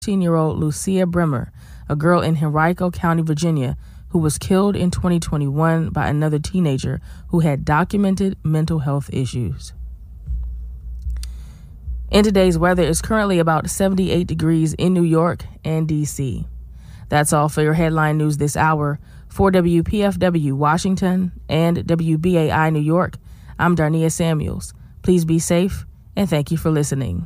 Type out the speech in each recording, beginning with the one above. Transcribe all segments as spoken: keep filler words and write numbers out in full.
fourteen-year-old Lucia Bremer, a girl in Henrico County, Virginia, who was killed in twenty twenty-one by another teenager who had documented mental health issues. In today's weather, it's currently about seventy-eight degrees in New York and D C. That's all for your headline news this hour. For W P F W Washington and W B A I New York, I'm Darnia Samuels. Please be safe, and thank you for listening.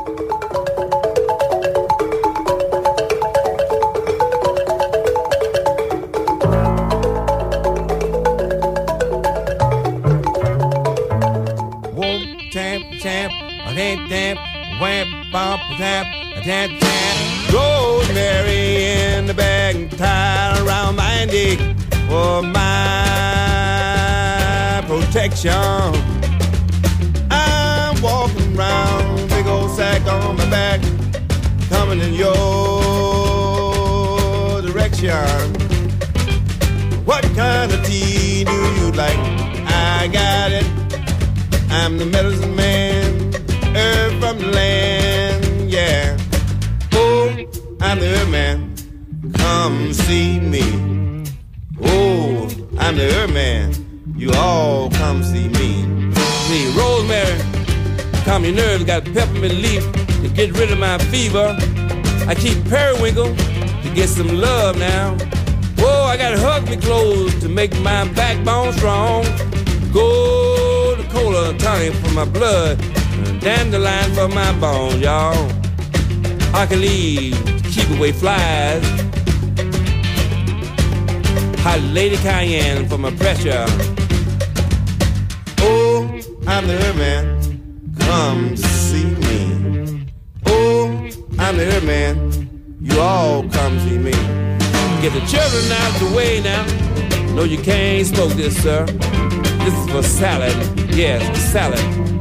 Champ, a damn damn, wham, bump, tap, a damn damn. Rosemary in the bag and tied around my neck for my protection. I'm walking around, big old sack on my back, coming in your direction. What kind of tea do you like? I got it. I'm the medicine man, herb from the land, yeah. Oh, I'm the herb man, come see me. Oh, I'm the herb man, you all come see me. See, rosemary, calm your nerves, got peppermint leaf to get rid of my fever. I keep periwinkle to get some love now. Whoa, I got hug me clothes to make my backbone strong. Go cola tonic for my blood, dandelion for my bones, y'all. I can leave to keep away flies. Hot lady cayenne for my pressure. Oh, I'm the herb man, come see me. Oh, I'm the herb man, you all come see me. Get the children out the way now. No, you can't smoke this, sir. This is for salad, yes, salad.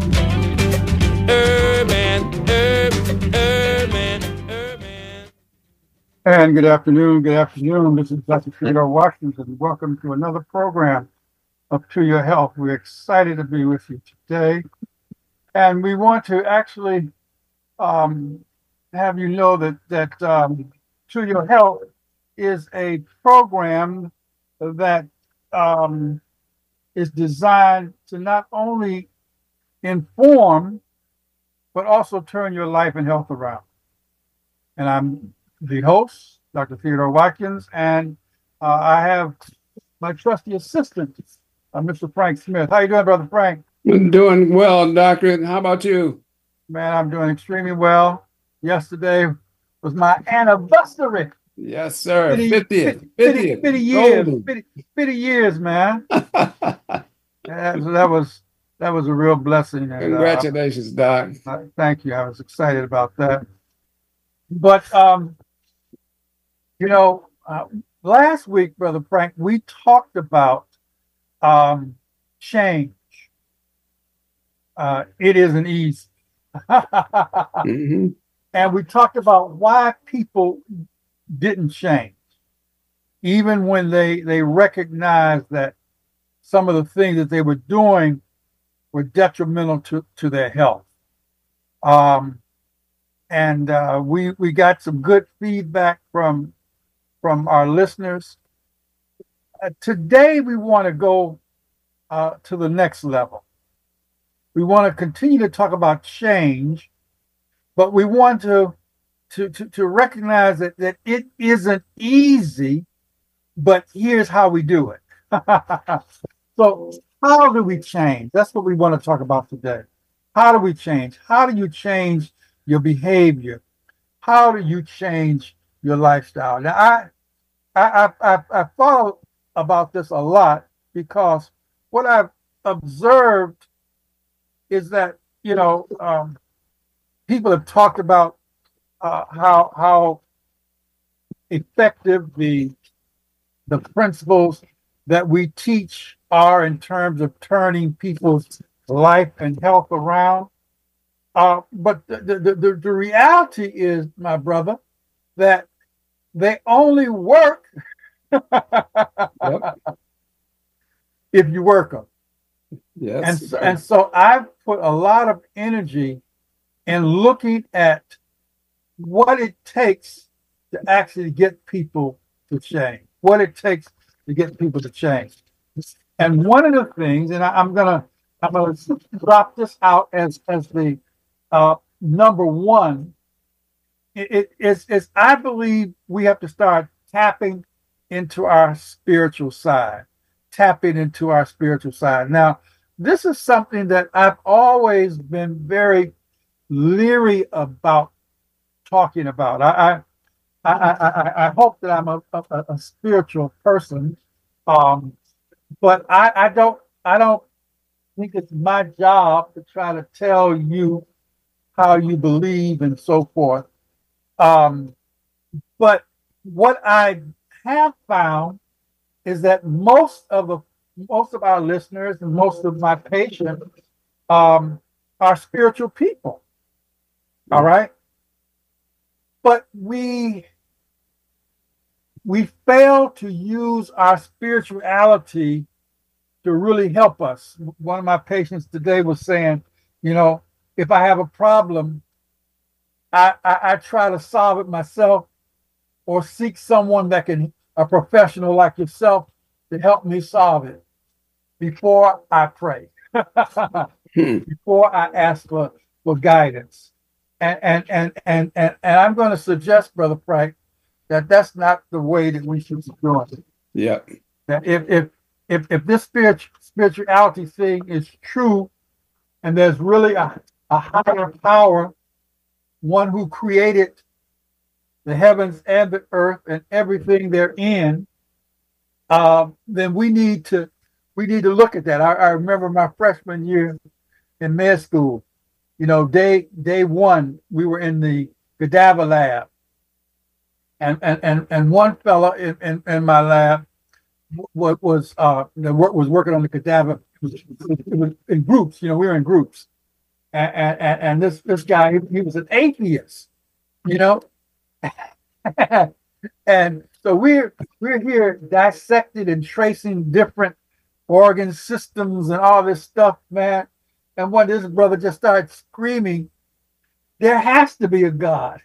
Herb man, herb, herb man, herb man. And good afternoon, good afternoon. This is Doctor Theodore Washington. Welcome to another program of To Your Health. We're excited to be with you today. And we want to actually um, have you know that, that um, To Your Health is a program that um, is designed to not only inform, but also turn your life and health around. And I'm the host, Doctor Theodore Watkins, and uh, I have my trusty assistant, uh, Mister Frank Smith. How you doing, Brother Frank? I'm doing well, Doctor. How about you? Man, I'm doing extremely well. Yesterday was my anniversary. Yes, sir. fifty, fiftieth. fifty, fifty years. fifty, fifty years, man. Yeah, so that was that was a real blessing. And, Congratulations, uh, Doc. Uh, thank you. I was excited about that. But um, you know, uh, last week, Brother Frank, we talked about um, change. Uh, it isn't easy, mm-hmm. And we talked about why people didn't change, even when they they recognized that some of the things that they were doing were detrimental to, to their health. Um, and uh, we we got some good feedback from from our listeners. Uh, today we want to go uh, to the next level. We want to continue to talk about change, but we want to to to, to recognize that, that it isn't easy, but here's how we do it. So how do we change? That's what we want to talk about today. How do we change? How do you change your behavior? How do you change your lifestyle? Now, I I I, I thought about this a lot because what I've observed is that, you know, um, people have talked about uh, how how effective the the principles that we teach are in terms of turning people's life and health around. Uh, but the, the, the, the reality is, my brother, that they only work Yep. if you work them. Yes. And, so- and so I've put a lot of energy in looking at what it takes to actually get people to change, what it takes to get people to change. And one of the things, and I, I'm gonna I'm gonna drop this out as as the uh, number one. It, it, it's, it's I believe we have to start tapping into our spiritual side, tapping into our spiritual side. Now, this is something that I've always been very leery about talking about. I I I, I, I hope that I'm a, a, a spiritual person, um, but I, I don't I don't think it's my job to try to tell you how you believe and so forth. Um, but what I have found is that most of the most of our listeners and most of my patients um, are spiritual people. All right, but we we fail to use our spirituality to really help us. One of my patients today was saying, you know, if I have a problem, I, I, I try to solve it myself or seek someone that can, a professional like yourself, to help me solve it before I pray, Hmm. before I ask for, for guidance. And, and, and, and, and, and I'm going to suggest, Brother Frank, that that's not the way that we should be doing it. Yeah. That if, if, if, if this spirit, spirituality thing is true, and there's really a, a higher power, one who created the heavens and the earth and everything therein, uh, then we need to we need to look at that. I, I remember my freshman year in med school. You know, day day one, we were in the cadaver lab, and and and, and one fella in, in, in my lab what was uh was working on the cadaver. It was, it was in groups. You know, we were in groups. And, and, and this this guy, he, he was an atheist, you know, and so we're we're here dissecting and tracing different organ systems and all this stuff, man. And when this brother just started screaming, there has to be a God.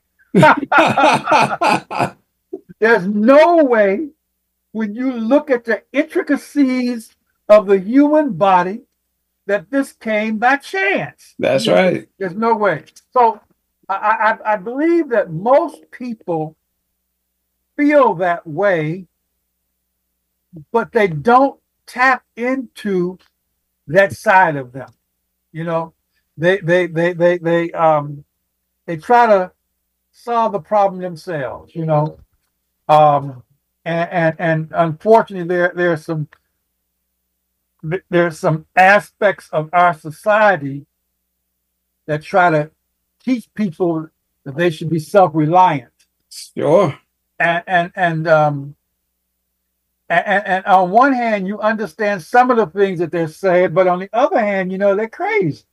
There's no way, when you look at the intricacies of the human body, that this came by chance. That's You know, right. There's no way. So I, I, I believe that most people feel that way, but they don't tap into that side of them. You know, they they they they they um they try to solve the problem themselves. You know, um, and and, and unfortunately, there there are some there's some aspects of our society that try to teach people that they should be self-reliant. Sure. And and and um and, and on one hand, you understand some of the things that they're saying, but on the other hand, you know, they're crazy.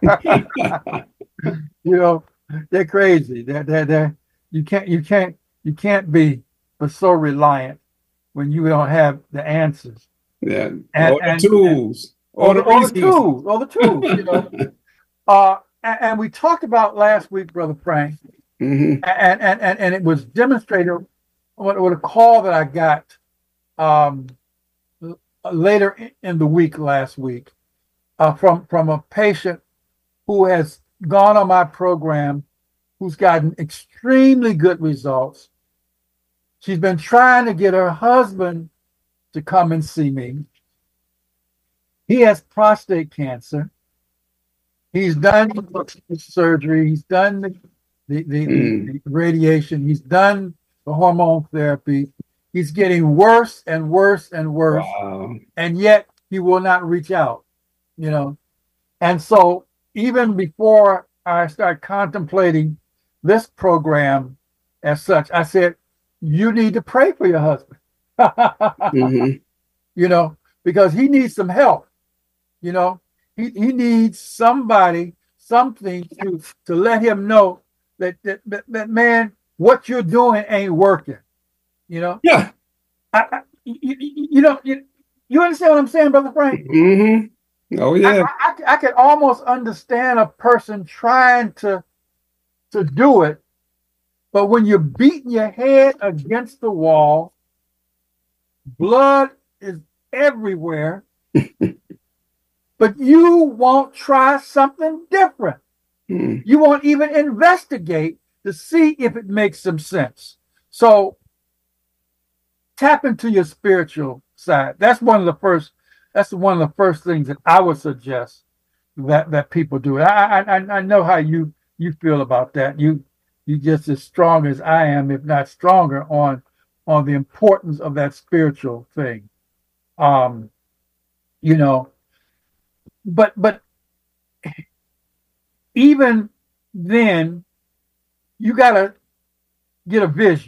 You know, they're crazy. They're they're they're you can't you can't you can't be but so reliant when you don't have the answers. Yeah. And- All the and- tools. Or All the, the or the resources. tools, or the tools, you know. uh, and, and we talked about last week, Brother Frank, Mhm. and and and, and it was demonstrated with, with a call that I got um, later in the week last week uh, from from a patient who has gone on my program, who's gotten extremely good results. She's been trying to get her husband to come and see me. He has prostate cancer. He's done the surgery. He's done the, the, the, Mm. the radiation. He's done the hormone therapy. He's getting worse and worse and worse. Wow. And yet he will not reach out, you know. And so even before I start contemplating this program as such, I said, you need to pray for your husband. Mhm. You know, because he needs some help. You know, he, he needs somebody, something to to let him know that that, that, that man, what you're doing ain't working. You know, Yeah. I, I, you, you, you know, you, you understand what I'm saying, Brother Frank? Mhm. Oh I, yeah. I, I, I could almost understand a person trying to to do it, But when you're beating your head against the wall, blood is everywhere, but you won't try something different. Mm. You won't even investigate to see if it makes some sense. So tap into your spiritual side. That's one of the first. That's one of the first things that I would suggest that that people do. I I I know how you you feel about that. You you just as strong as I am, if not stronger, on on the importance of that spiritual thing. Um, you know, but but even then, you gotta get a vision.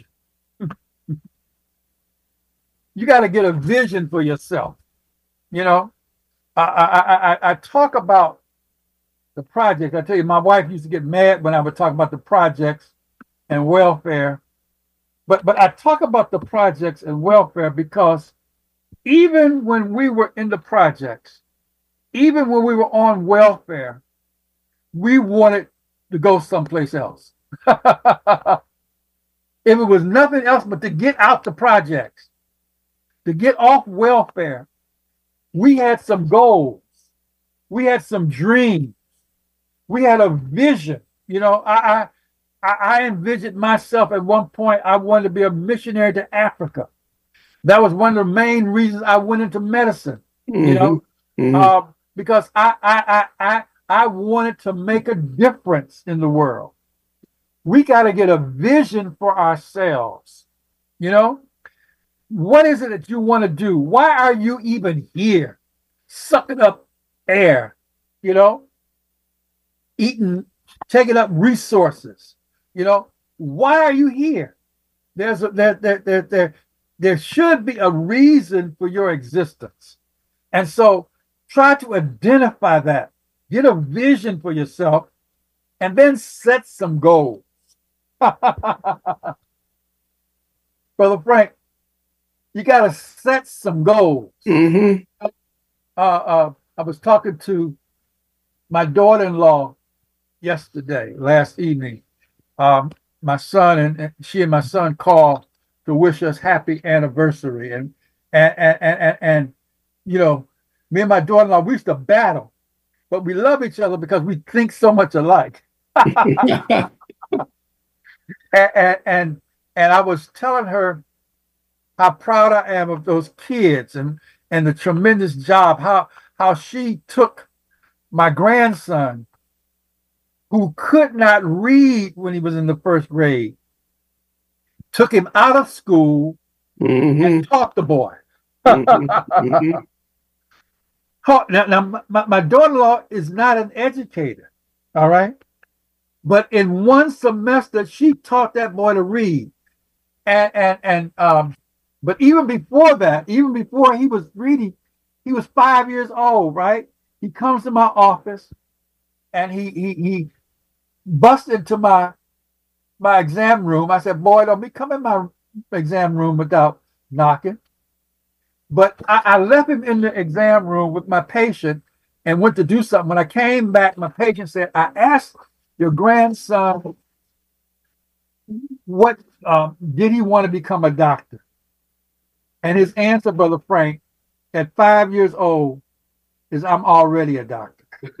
You gotta get a vision for yourself. You know, I I I, I talk about the project. I tell you, my wife used to get mad when I would talk about the projects and welfare. But but I talk about the projects and welfare because even when we were in the projects, even when we were on welfare, we wanted to go someplace else. If it was nothing else but to get out the projects, to get off welfare, we had some goals. We had some dreams. We had a vision. You know, I, I, I envisioned myself at one point, I wanted to be a missionary to Africa. That was one of the main reasons I went into medicine, Mm-hmm. you know, Mm-hmm. uh, because I, I, I, I, I wanted to make a difference in the world. We got to get a vision for ourselves. You know, what is it that you want to do? Why are you even here? Sucking up air, you know, eating, taking up resources. You know, why are you here? There's a, there, there, there, there, there should be a reason for your existence. And so try to identify that, get a vision for yourself, and then set some goals. Brother Frank, you got to set some goals. Mm-hmm. Uh, uh, I was talking to my daughter-in-law yesterday, last evening. Um, my son and, and she and my son called to wish us happy anniversary, and and and and, and, and you know, me and my daughter-in-law, we used to battle, but we love each other because we think so much alike. and, and and and I was telling her how proud I am of those kids and and the tremendous job, how how she took my grandson, who could not read when he was in the first grade, took him out of school Mm-hmm. and taught the boy. Mm-hmm. Taught- now, now my, my daughter-in-law is not an educator, all right? But in one semester, she taught that boy to read. And and and um, but even before that, even before he was reading, he was five years old, right? He comes to my office and he he he busts into my my exam room. I said, boy, don't be come in my exam room without knocking. But I, I left him in the exam room with my patient and went to do something. When I came back, my patient said, I asked your grandson what um, did he want to become a doctor? And his answer, Brother Frank, at five years old, is I'm already a doctor.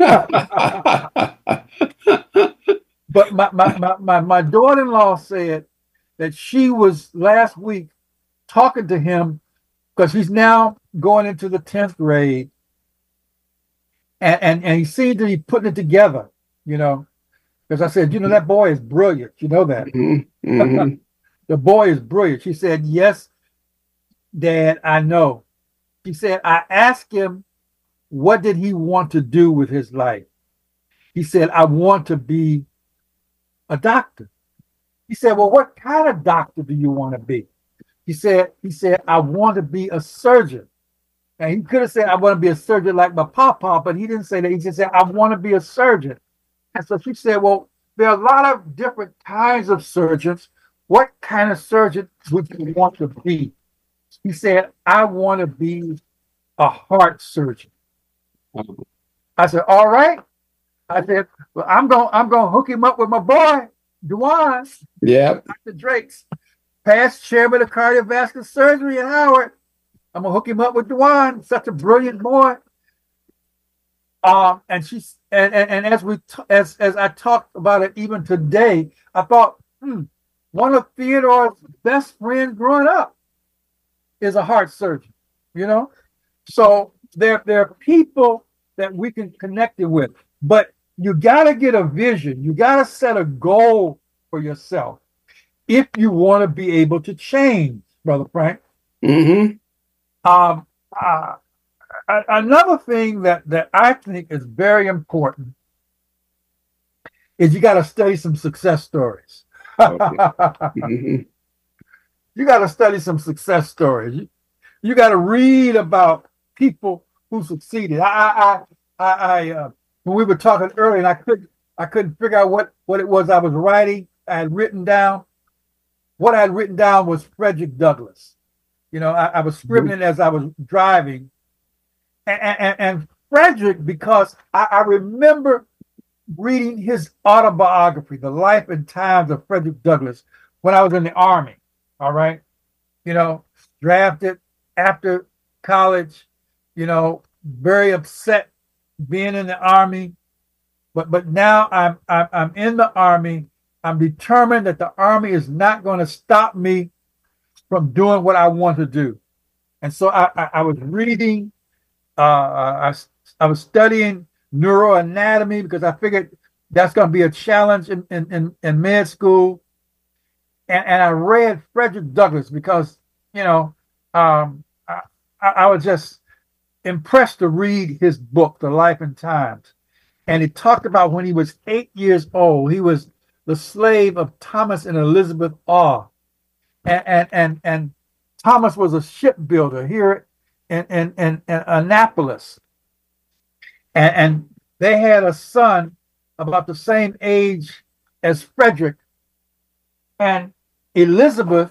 But my, my, my, my, my daughter-in-law said that she was last week talking to him because he's now going into the tenth grade. And, and, and he seemed to be putting it together, you know, because I said, you know, that boy is brilliant. You know that. Mm-hmm. Mm-hmm. The boy is brilliant. She said, yes, Dad, I know. She said, I asked him, what did he want to do with his life? He said, I want to be a doctor. He said, well, what kind of doctor do you want to be? He said, he said, I want to be a surgeon. And he could have said, I want to be a surgeon like my papa, but he didn't say that. He just said, I want to be a surgeon. And so she said, well, there are a lot of different kinds of surgeons. What kind of surgeon would you want to be? He said, I want to be a heart surgeon. I said, all right. I said, well, I'm going I'm going to hook him up with my boy. Dewan, Yep. Doctor Drake's past chairman of cardiovascular surgery at Howard. I'm gonna hook him up with Dewan. Such a brilliant boy. Um, and she's and, and, and as we t- as as I talked about it even today, I thought, hmm, one of Theodore's best friends growing up is a heart surgeon. You know, so there there are people that we can connect it with, but you got to get a vision. You got to set a goal for yourself if you want to be able to change, Brother Frank. Mm-hmm. Um, uh, another thing that, that I think is very important is you got to study some success stories. Okay. Mm-hmm. You got to study some success stories. You, you got to read about people who succeeded. I, I, I, I uh, when we were talking earlier, and I couldn't, I couldn't figure out what, what it was I was writing. I had written down. What I had written down was Frederick Douglass. You know, I, I was scribbling as I was driving, and, and, and Frederick, because I, I remember reading his autobiography, The Life and Times of Frederick Douglass, when I was in the Army. All right, you know, drafted after college. You know, very upset being in the Army, but but now I'm I'm, I'm in the Army. I'm determined that the Army is not going to stop me from doing what I want to do. And so I, I, I was reading, uh, I, I was studying neuroanatomy because I figured that's going to be a challenge in, in, in, in med school. And, and I read Frederick Douglass because, you know, um, I, I was just impressed to read his book, The Life and Times. And it talked about when he was eight years old, he was the slave of Thomas and Elizabeth Awe. And, and, and, and Thomas was a shipbuilder here in, in, in, in Annapolis. And, and they had a son about the same age as Frederick. And Elizabeth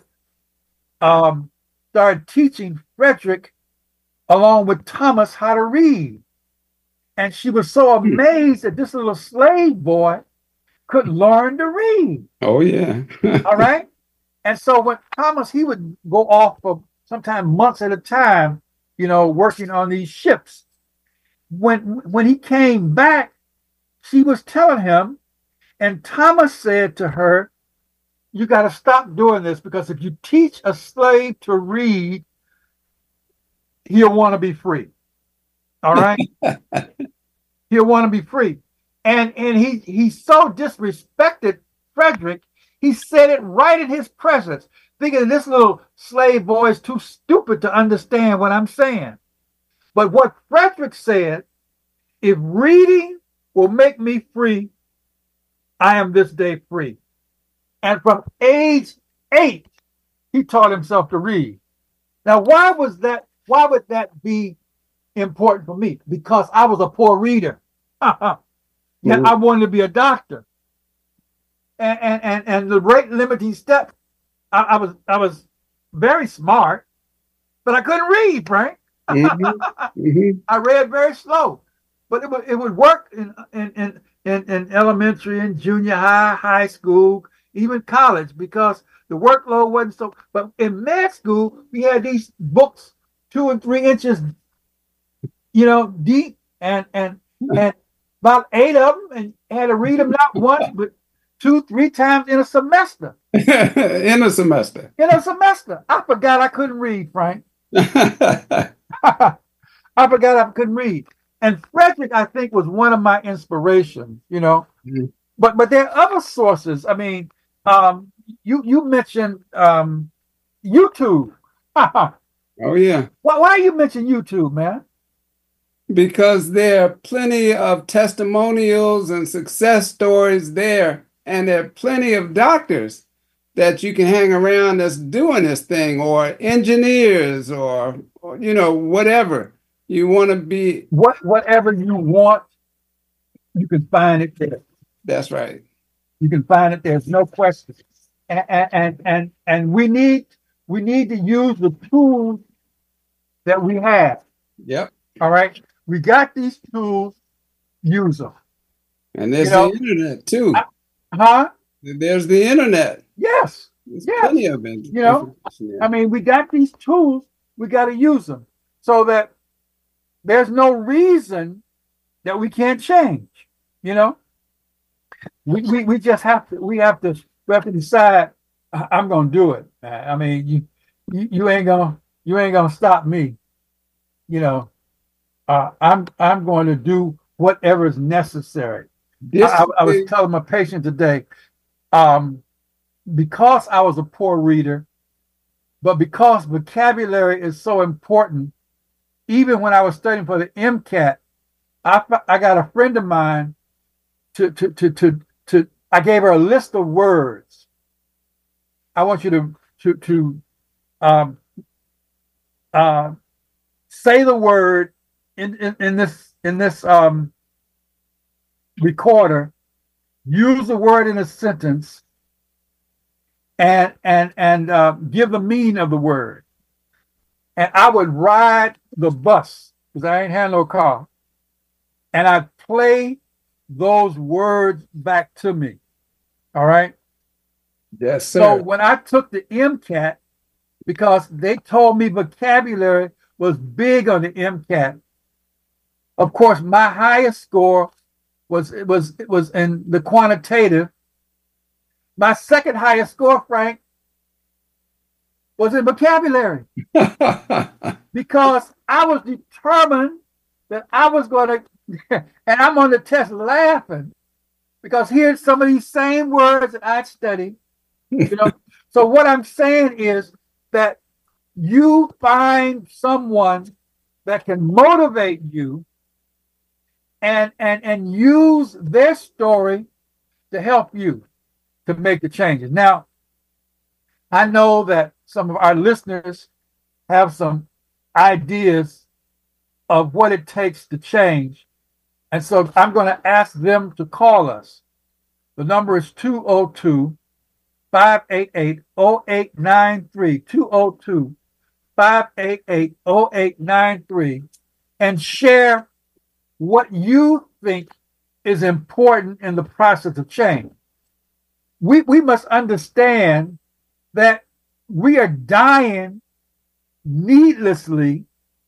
um, started teaching Frederick along with Thomas how to read. And she was so amazed that this little slave boy could learn to read. Oh, yeah. All right. And so when Thomas, he would go off for sometimes months at a time, you know, working on these ships. When when he came back, she was telling him, and Thomas said to her, you got to stop doing this, because if you teach a slave to read, he'll want to be free. All right. He'll want to be free. And and he he so disrespected Frederick, he said it right in his presence, thinking this little slave boy is too stupid to understand what I'm saying. But what Frederick said, if reading will make me free, I am this day free. And from age eight, he taught himself to read. Now, why was that? Why would that be important for me? Because I was a poor reader. Yeah, I wanted to be a doctor. And and and, and the rate limiting step, I, I was I was very smart, but I couldn't read, Frank. Mm-hmm. Mm-hmm. I read very slow, but it would it would work in in in in, in elementary and junior high, high school, even college, because the workload wasn't so. But in med school, we had these books two and three inches, you know, deep, and and and about eight of them, and had to read them not once but two, three times in a semester. In a semester. In a semester, I forgot I couldn't read, Frank. I forgot I couldn't read. And Frederick, I think, was one of my inspirations, you know. Mm-hmm. But but there are other sources. I mean, um, you you mentioned um, YouTube. Oh, yeah. Why, why you mention YouTube, man? Because there are plenty of testimonials and success stories there. And there are plenty of doctors that you can hang around that's doing this thing, or engineers, or, or you know, whatever you want to be. What whatever you want, you can find it there. That's right. You can find it. There's no question. And and and and we need we need to use the tools that we have. Yep. All right. We got these tools. Use them. And there's You know, the internet too. I, huh? There's the internet. Yes. There's Yes. plenty of it. You know, I mean, we got these tools, we got to use them so that there's no reason that we can't change. You know, we, we, we just have to, we have to, we have to decide, I'm going to do it. I mean, you, you, you ain't going to, you ain't going to stop me. You know, uh, I'm, I'm going to do whatever is necessary. I, I was telling my patient today, um, because I was a poor reader, but because vocabulary is so important, even when I was studying for the MCAT, I, I got a friend of mine to, to, to, to, to, I gave her a list of words. I want you to, to, to um, uh, say the word in, in, in this, in this um, recorder, use the word in a sentence, and and and uh, give the meaning of the word. And I would ride the bus because I ain't had no car, and I'd play those words back to me. All right. Yes, sir. So when I took the MCAT, because they told me vocabulary was big on the MCAT, of course, my highest score was it was it was in the quantitative. My second highest score, Frank, was in vocabulary because I was determined that I was going to, and I'm on the test laughing because here's some of these same words that I studied. You know, so what I'm saying is that you find someone that can motivate you and and and use their story to help you to make the changes. Now, I know that some of our listeners have some ideas of what it takes to change. And so I'm going to ask them to call us. The number is two oh two, five eight eight, oh eight nine three, two oh two, five eight eight, oh eight nine three, and share what you think is important in the process of change. We, we must understand that we are dying needlessly,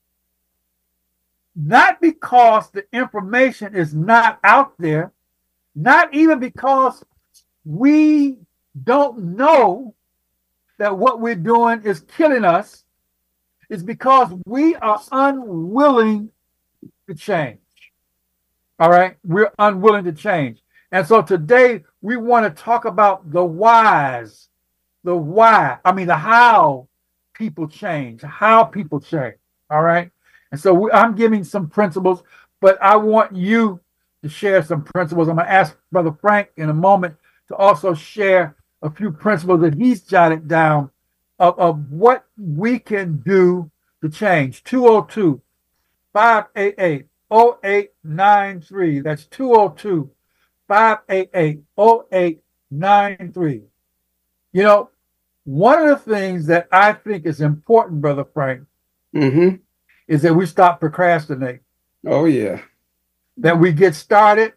not because the information is not out there, not even because we don't know that what we're doing is killing us. It's because we are unwilling to change. All right? We're unwilling to change. And so today we want to talk about the whys, the why, I mean, the how people change, how people change. All right. And so we, I'm giving some principles, but I want you to share some principles. I'm going to ask Brother Frank in a moment to also share a few principles that he's jotted down of, of what we can do to change. two oh two, five eight eight, oh eight nine three. That's two oh two, five eight eight, oh eight nine three. You know, one of the things that I think is important, Brother Frank, mm-hmm. is that we stop procrastinating. Oh, yeah. That we get started.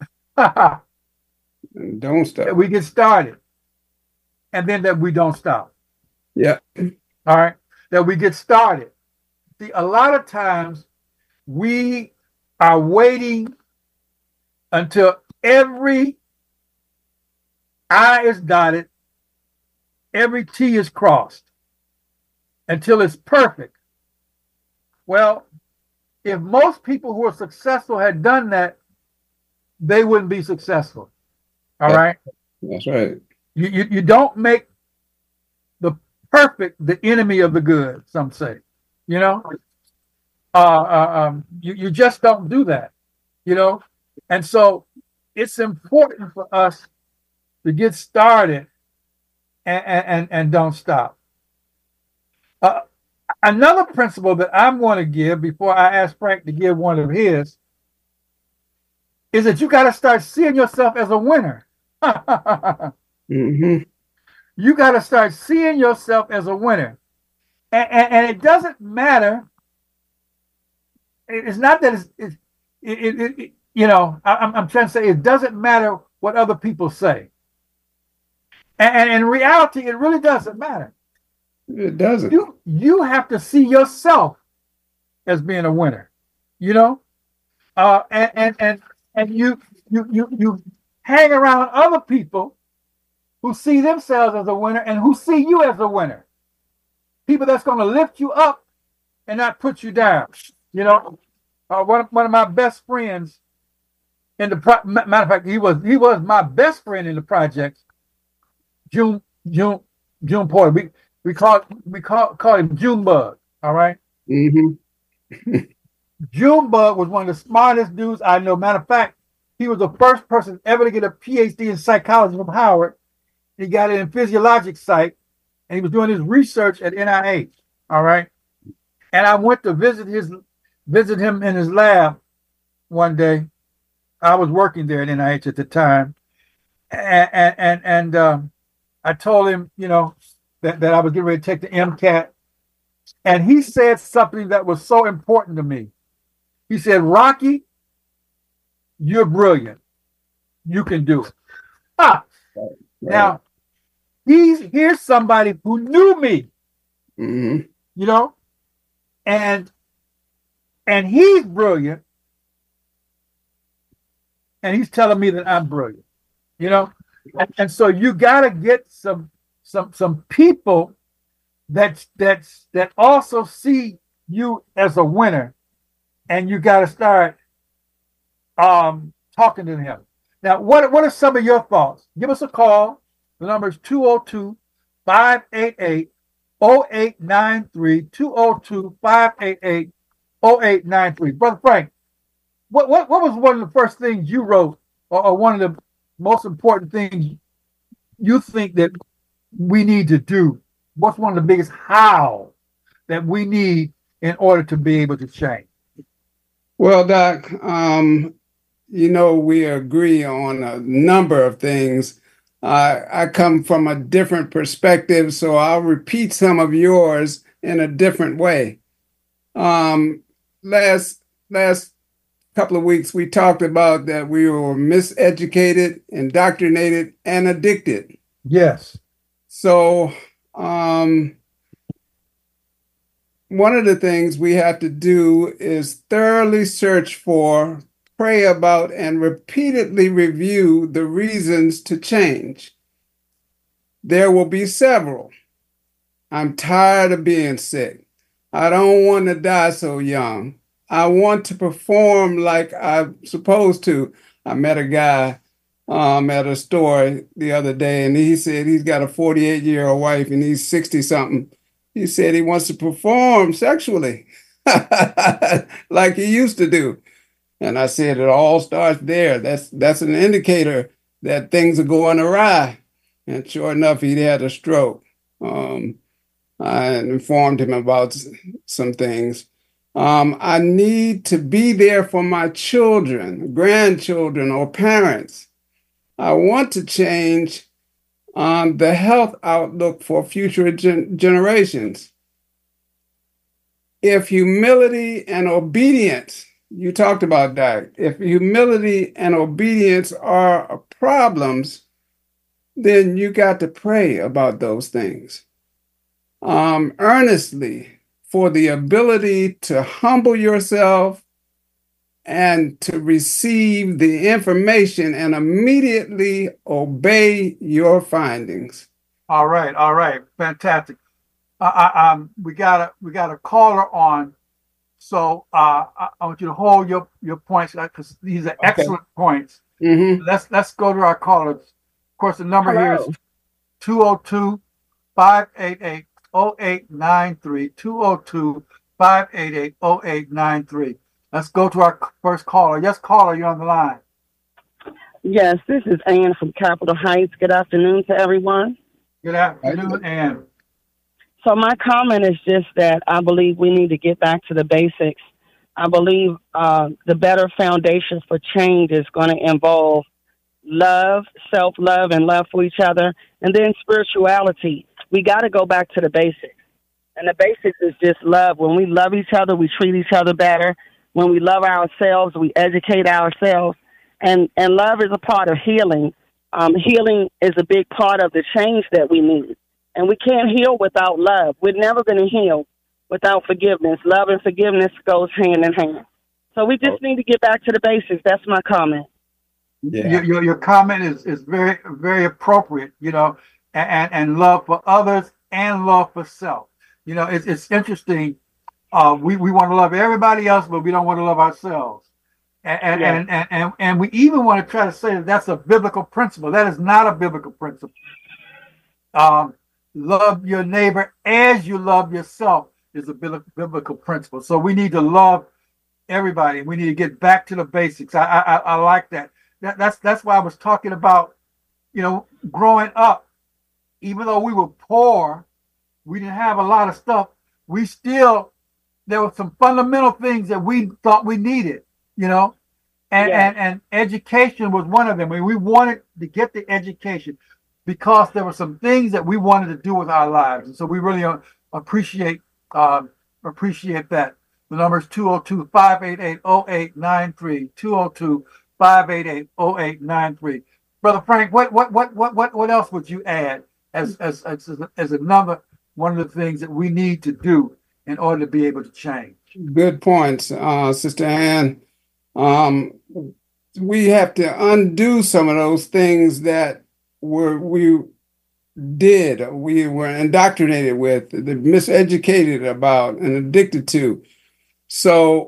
And don't stop. That we get started. And then that we don't stop. Yeah. All right. That we get started. See, a lot of times we are waiting until every I is dotted, every T is crossed, until it's perfect. Well, if most people who are successful had done that, they wouldn't be successful. All yeah. right? That's right. You, you, you don't make the perfect the enemy of the good, some say. You know? Uh, uh, um, you, you just don't do that. You know? And so it's important for us to get started and, and, and don't stop. Uh, another principle that I'm going to give before I ask Frank to give one of his is that you got to start seeing yourself as a winner. mm-hmm. You got to start seeing yourself as a winner. And, and, and it doesn't matter. It's not that it's, it's it, it, it, you know, I, I'm, I'm trying to say it doesn't matter what other people say. And, and in reality, it really doesn't matter. It doesn't. You you have to see yourself as being a winner, you know, uh, and and and and you you you you hang around other people who see themselves as a winner and who see you as a winner. People that's going to lift you up and not put you down. You know, uh, one of, one of my best friends in the pro- matter of fact, he was he was my best friend in the project. June June June Porter. We we call we call call him Junebug. All right. Mm-hmm. Junebug was one of the smartest dudes I know. Matter of fact, he was the first person ever to get a P H D in psychology from Howard. He got it in physiologic psych, and he was doing his research at N I H. All right. And I went to visit his visit him in his lab one day. I was working there at N I H at the time, and and and, and um, I told him, you know, that, that I was getting ready to take the MCAT, and he said something that was so important to me. He said, "Rocky, you're brilliant. You can do it." Ah, right. Now he's here's somebody who knew me, mm-hmm. you know, and and he's brilliant. And he's telling me that I'm brilliant, you know, and, and so you got to get some some some people that that's that also see you as a winner, and you got to start um, talking to them. Now, what what are some of your thoughts? Give us a call. The number is two oh two, five eight eight, oh eight nine three, two oh two, five eight eight, oh eight nine three. Brother Frank. What, what what was one of the first things you wrote, or, or one of the most important things you think that we need to do? What's one of the biggest how that we need in order to be able to change? Well, Doc, um, you know, we agree on a number of things. Uh, I come from a different perspective, so I'll repeat some of yours in a different way. Um, last last couple of weeks, we talked about that we were miseducated, indoctrinated, and addicted. Yes. So um, one of the things we have to do is thoroughly search for, pray about, and repeatedly review the reasons to change. There will be several. I'm tired of being sick. I don't want to die so young. I want to perform like I'm supposed to. I met a guy um, at a store the other day, and he said he's got a forty-eight-year-old wife, and he's sixty-something. He said he wants to perform sexually like he used to do. And I said it all starts there. That's that's an indicator that things are going awry. And sure enough, he had a stroke. Um, I informed him about some things. Um, I need to be there for my children, grandchildren, or parents. I want to change um, the health outlook for future gen- generations. If humility and obedience, you talked about that, if humility and obedience are problems, then you got to pray about those things. Um, earnestly, for the ability to humble yourself and to receive the information and immediately obey your findings. All right, all right, fantastic. Uh, I, um, we got a we got a caller on, so uh, I, I want you to hold your your points because these are excellent okay. points. Mm-hmm. Let's let's go to our callers. Of course, the number Hello. Here is two oh two, five eight eight, oh eight nine three, two oh two, five eight eight, oh eight nine three. Let's go to our first caller. Yes, caller, you're on the line. Yes, this is Ann from Capitol Heights. Good afternoon to everyone. Good afternoon, Ann. So my comment is just that I believe we need to get back to the basics. I believe uh, the better foundation for change is going to involve love, self-love, and love for each other, and then spirituality. We got to go back to the basics. And the basics is just love. When we love each other, we treat each other better. When we love ourselves, we educate ourselves. And, and love is a part of healing. Um, healing is a big part of the change that we need. And we can't heal without love. We're never going to heal without forgiveness. Love and forgiveness goes hand in hand. So we just need to get back to the basics. That's my comment. Yeah. Your, your, your comment is, is very, very appropriate, you know, and, and love for others and love for self. You know, it's, it's interesting. Uh, we, we want to love everybody else, but we don't want to love ourselves. And and, yeah. and, and, and, and we even want to try to say that that's a biblical principle. That is not a biblical principle. Um, love your neighbor as you love yourself is a biblical principle. So we need to love everybody. We need to get back to the basics. I I, I like that. that. That's that's why I was talking about, you know, growing up. Even though we were poor, we didn't have a lot of stuff. We still, there were some fundamental things that we thought we needed, you know, and yeah. and, and education was one of them. I mean, we wanted to get the education because there were some things that we wanted to do with our lives, and so we really appreciate um, appreciate that. The number is two oh two, five eight eight, oh eight nine three, two oh two, five eight eight, oh eight nine three. Brother Frank, what what what what what what else would you add as as as as another one of the things that we need to do in order to be able to change? Good points, uh, Sister Ann. Um, we have to undo some of those things that were we did, we were indoctrinated with, miseducated about, and addicted to. So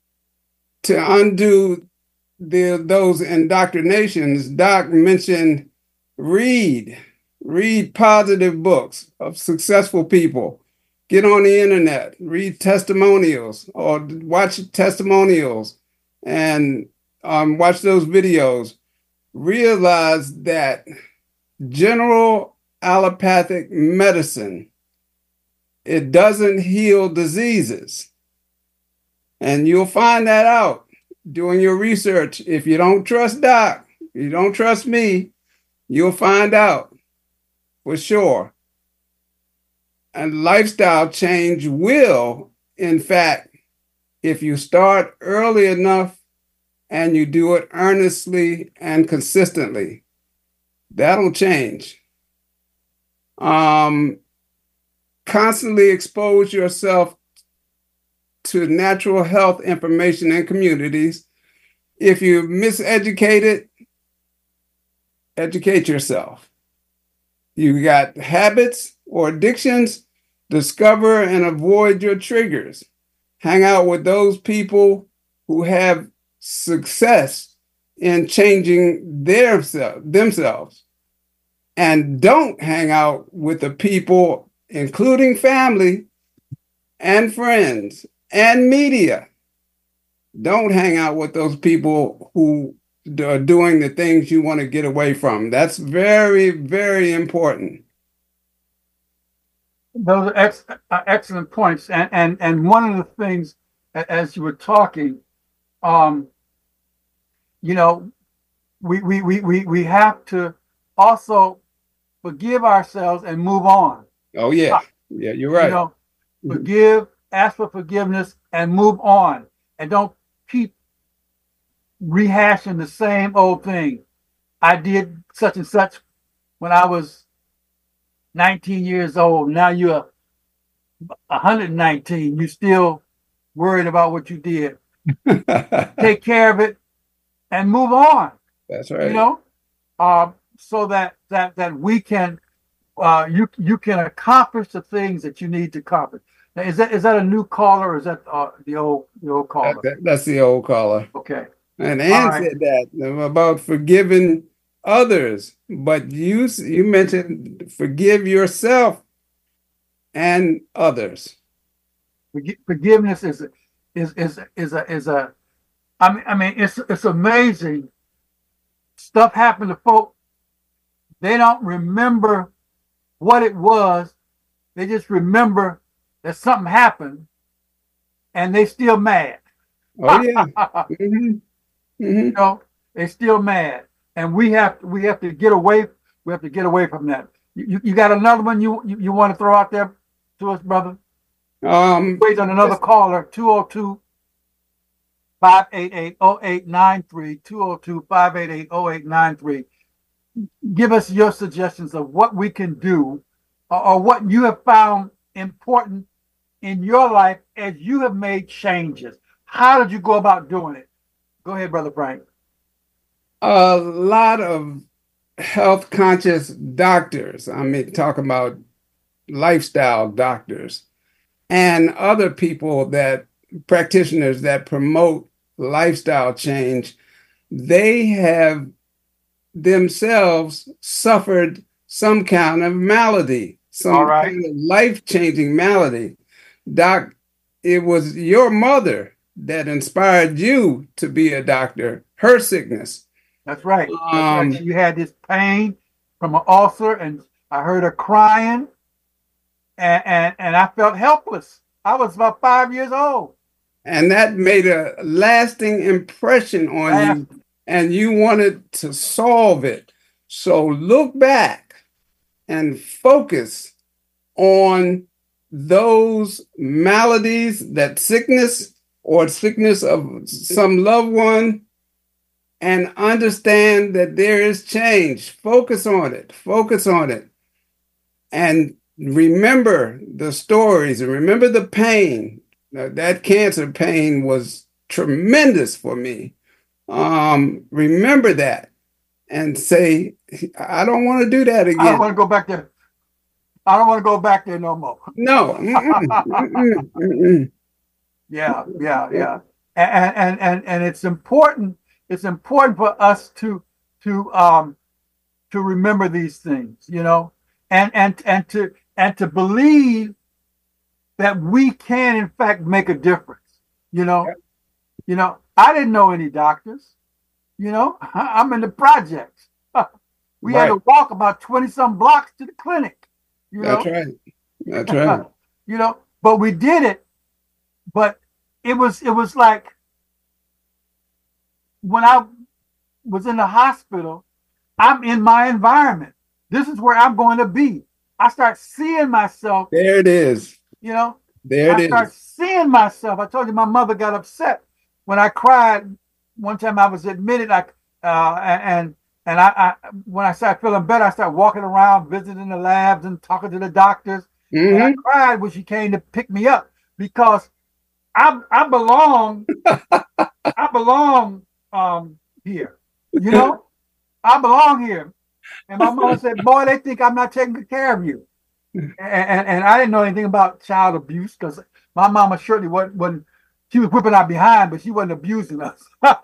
to undo the those indoctrinations, Doc mentioned read, read positive books of successful people. Get on the internet, read testimonials or watch testimonials and um, watch those videos. Realize that general allopathic medicine, it doesn't heal diseases. And you'll find that out doing your research. If you don't trust Doc, you don't trust me, you'll find out for sure. And lifestyle change will, in fact, if you start early enough and you do it earnestly and consistently, that'll change. Um, constantly expose yourself to natural health information in communities. If you're miseducated, educate yourself. You got habits or addictions, discover and avoid your triggers. Hang out with those people who have success in changing their, themselves. And don't hang out with the people, including family and friends and media. Don't hang out with those people who are doing the things you want to get away from. That's very, very important. Those are ex- uh, excellent points. And, and and one of the things, as you were talking, um, you know, we, we, we, we, we have to also forgive ourselves and move on. Oh, yeah. Yeah, you're right. You know, forgive, ask for forgiveness, and move on. And don't keep rehashing the same old thing. I did such and such when I was nineteen years old. Now you're one hundred nineteen. You still worried about what you did. Take care of it and move on. That's right. You know, uh, so that that that we can, uh, you you can accomplish the things that you need to accomplish. Now, is that is that a new caller or is that uh, the old the old caller? That, that, that's the old caller. Okay. And Ann right. said that about forgiving others, but you you mentioned forgive yourself and others. Forgiveness is is is is a is a. I mean I mean it's it's amazing. Stuff happened to folk. They don't remember what it was. They just remember that something happened, and they still mad. Oh yeah. mm-hmm. Mm-hmm. You know, they still mad, and we have we have to get away. We have to get away from that. You you got another one you you, you want to throw out there to us, brother? Um, wait on another caller. two oh two, five eight eight, oh eight nine three. two oh two, five eight eight, oh eight nine three. give us your suggestions of what we can do, or, or what you have found important in your life as you have made changes. How did you go about doing it? Go ahead, Brother Frank. A lot of health conscious doctors, I mean, talking about lifestyle doctors, and other people that practitioners that promote lifestyle change, they have themselves suffered some kind of malady, some All right. kind of life-changing malady. Doc, it was your mother that inspired you to be a doctor, her sickness. That's right. That's Um, right. You had this pain from an ulcer, and I heard her crying, and, and, and I felt helpless. I was about five years old. And that made a lasting impression on Lasting. you, and you wanted to solve it. So look back and focus on those maladies, that sickness or sickness of some loved one, and understand that there is change. Focus on it. Focus on it. And remember the stories and remember the pain. Now, that cancer pain was tremendous for me. Um, remember that and say, I don't want to do that again. I don't want to go back there. I don't want to go back there no more. No. Mm-mm, mm-mm, mm-mm. Yeah, yeah, yeah. And and and and it's important. It's important for us to to um to remember these things, you know, and and and to and to believe that we can in fact make a difference. You know, Yep. you know. I didn't know any doctors. You know, I'm in the projects. We had to Right. walk about twenty some blocks to the clinic. You know, That's right. That's right. you know, but we did it. But it was it was like when I was in the hospital, I'm in my environment. This is where I'm going to be. I start seeing myself, There it is. you know, There I it start is. seeing myself. I told you my mother got upset when I cried. One time I was admitted, I uh, and and I, I when I started feeling better, I started walking around, visiting the labs and talking to the doctors. And I Mhm. cried when she came to pick me up because I I belong I belong um here. You know, I belong here. And my mother said, "Boy, they think I'm not taking good care of you." And and, and I didn't know anything about child abuse because my mama surely wasn't, wasn't she was whipping our behind, but she wasn't abusing us.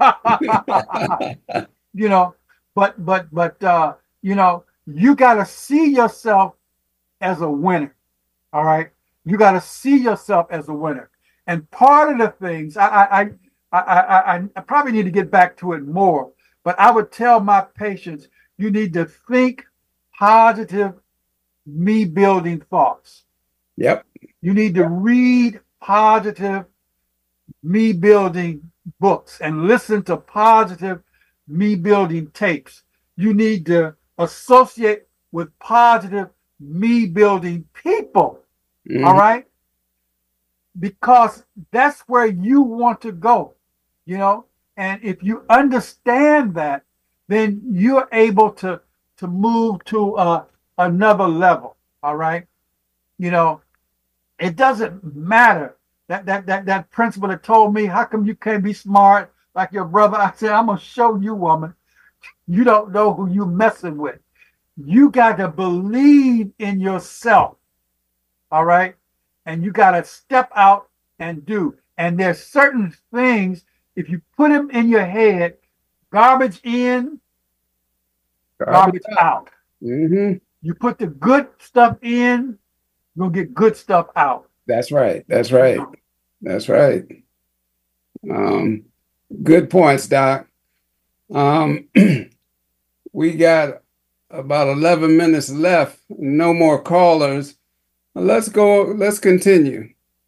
You know, but but but uh, you know, you gotta see yourself as a winner. All right. You gotta see yourself as a winner. And part of the things I I I I, I, I probably need to get back to it more, but I would tell my patients, you need to think positive, me building thoughts. Yep. You need to read positive, me building books and listen to positive, me building tapes. You need to associate with positive, me building people. Mhm. All right. Because that's where you want to go, you know. And if you understand that, then you're able to to move to uh, another level. All right. You know, it doesn't matter that that that that principal that told me, how come you can't be smart like your brother? I said, I'm gonna show you, woman. You don't know who you messing with. You got to believe in yourself. All right. And you got to step out and do. And there's certain things, if you put them in your head, garbage in, garbage out. Mhm. You put the good stuff in, you'll get good stuff out. That's right. That's right. That's right. Um, good points, Doc. Um, we got about eleven minutes left. No more callers. Let's go. Let's continue.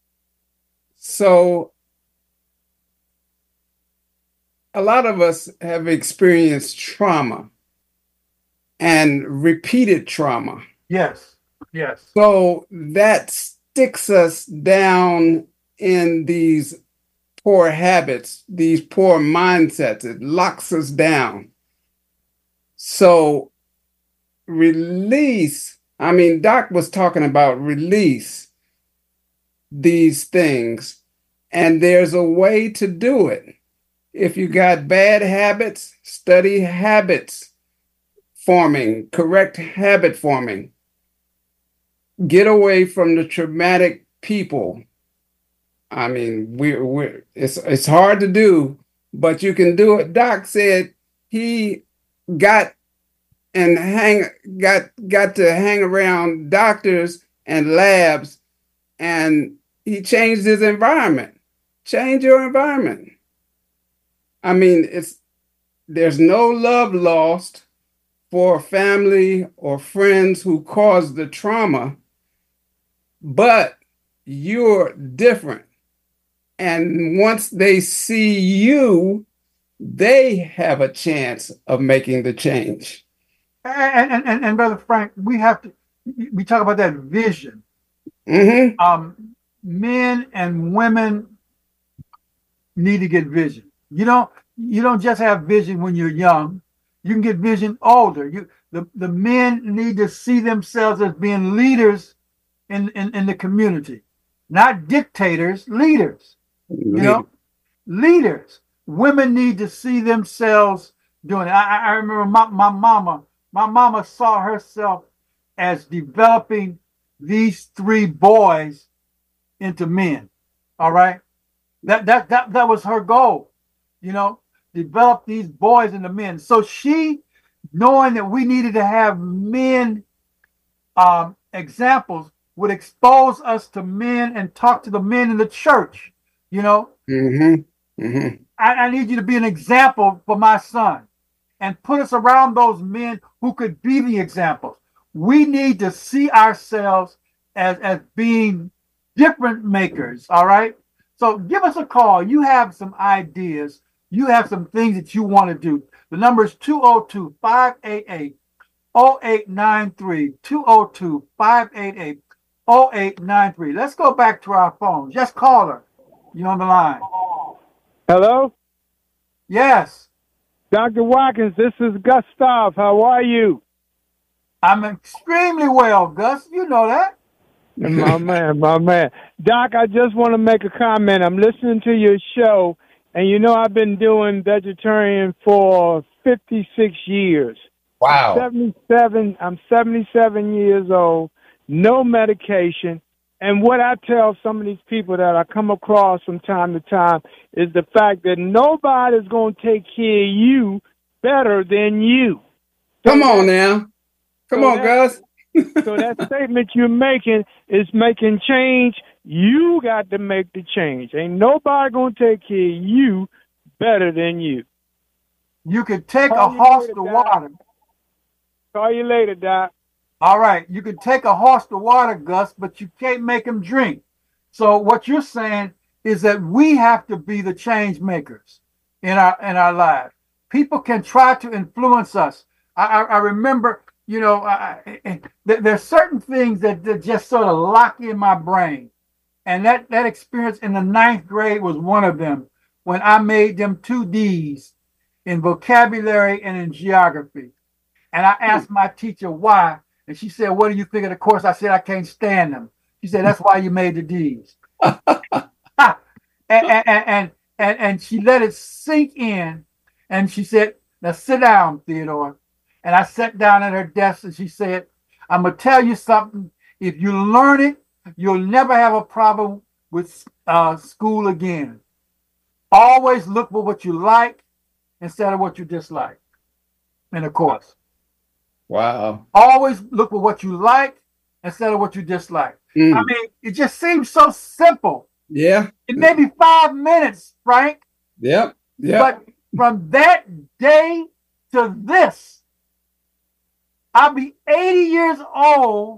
So, a lot of us have experienced trauma and repeated trauma. Yes. Yes. So that sticks us down in these poor habits, these poor mindsets. It locks us down. So release, I mean, Doc was talking about release these things, and there's a way to do it. If you got bad habits, study habits forming, correct habit forming. Get away from the traumatic people. I mean, we we it's it's hard to do, but you can do it. Doc said he got and hang got got to hang around doctors and labs, and he changed his environment. Change your environment. I mean, it's there's no love lost for family or friends who caused the trauma, but you're different. And once they see you, they have a chance of making the change. And and, and, and Brother Frank, we have to we talk about that vision. Mm-hmm. Um, men and women need to get vision. You don't you don't just have vision when you're young. You can get vision older. You the, the men need to see themselves as being leaders in, in, in the community, not dictators, leaders. You know, leaders. Women need to see themselves doing it. I, I remember my, my mama, my mama saw herself as developing these three boys into men. All right. That that that that was her goal, you know, develop these boys into men. So she, knowing that we needed to have men um, examples, would expose us to men and talk to the men in the church. You know, mm-hmm. Mm-hmm. I, I need you to be an example for my son, and put us around those men who could be the examples. We need to see ourselves as as being different makers. All right. So give us a call. You have some ideas. You have some things that you want to do. The number is two oh two, five eight eight, oh eight nine three, two oh two, five eight eight, oh eight nine three. Let's go back to our phones. Just call her. You on the line? Hello? Yes. Doctor Watkins, this is Gustav. How are you? I'm extremely well, Gus. You know that. My man, my man. Doc, I just want to make a comment. I'm listening to your show, and you know I've been doing vegetarian for fifty-six years. Wow. I'm seventy-seven, I'm seventy-seven years old, no medication. And what I tell some of these people that I come across from time to time is the fact that nobody's going to take care of you better than you. Come on now. Come so on, that, Gus. So that statement you're making is making change. You got to make the change. Ain't nobody going to take care of you better than you. You could take Call a horse later, to Doc. water. Call you later, Doc. All right, you can take a horse to water, Gus, but you can't make him drink. So what you're saying is that we have to be the change makers in our in our lives. People can try to influence us. I, I, I remember, you know, I, I, there's certain things that, that just sort of lock in my brain, and that that experience in the ninth grade was one of them when I made them two D's in vocabulary and in geography, and I asked my teacher why. And she said, "What do you think of the course?" I said, "I can't stand them." She said, "That's why you made the D's." and, and, and, and, and she let it sink in. And she said, "Now sit down, Theodore." And I sat down at her desk and she said, "I'm going to tell you something. If you learn it, you'll never have a problem with uh, school again. Always look for what you like instead of what you dislike in a course." Wow. Always look for what you like instead of what you dislike. Mm. I mean, it just seems so simple. Yeah. It may be five minutes, Frank. Yep. Yep. But from that day to this, I'll be eighty years old